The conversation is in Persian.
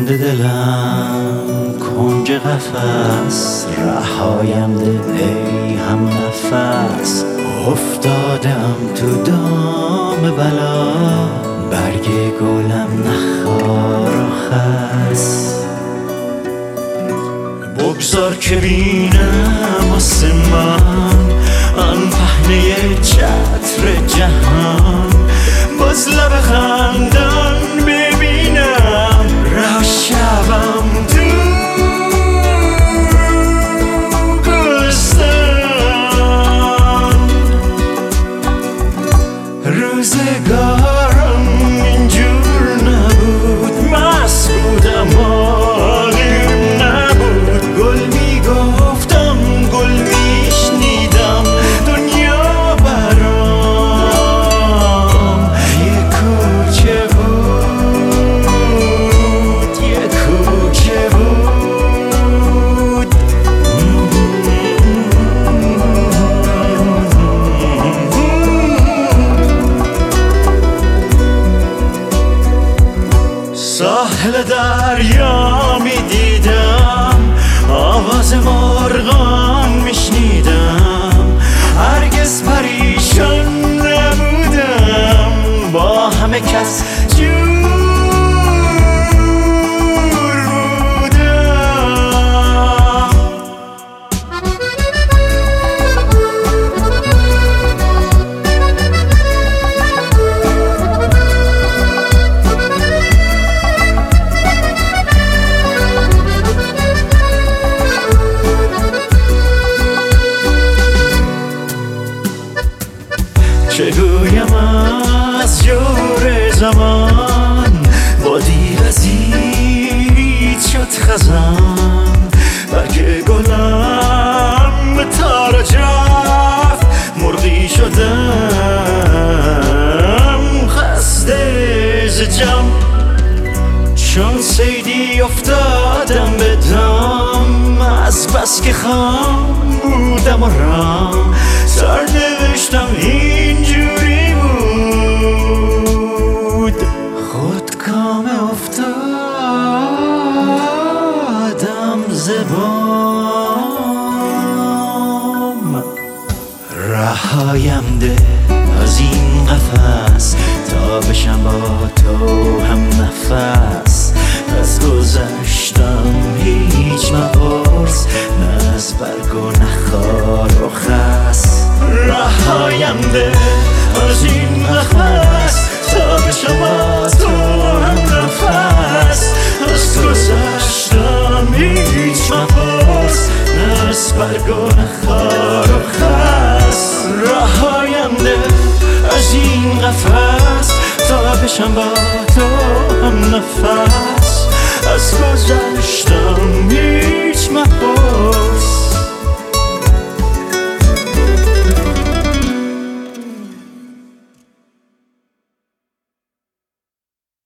بند دلم کنج قفس، رهایم ده ای هم نفس. افتادم تو دام بلا، برگ گلم نخار و خس. بگذار که بینم آسمان، آن پهنه چتر جهان. باز لب خندان ببینم، ره شبم تو گلستان. روزگارم اینجور نبود، مست بودم حالیم نبود. گل میگفتم گل میشنیدم، دنیا برام یه کوچه بود، یه کوچه بود. ساحل دریا میدیدم، آواز مرغان میشنیدم. هرگز پریشان نبودم، با همه کس جور بودم. چگویم از جور زمان، با دیر عزیز شد خزان. برگ گلم به تار جفت، مرغی شدم خسته ز جم. چون صیدی افتادم به دام، از بس که خام بودم و رام. سرنوشتم اینجوری بود، خودکام افتادم ز بام. رهایم ده از این قفس، تا بشم با تو هم نفس. از گذشتم هیچ مپرس، نه از برگ و نه خار و خس. رهایم ده از این قفس، تا بشم با تو هم نفس. از گذشتم هیچ مپرس، نه از برگ و نه خار و خس. رهایم ده از این قفس، تا بشم با تو هم نفس. از گذشتم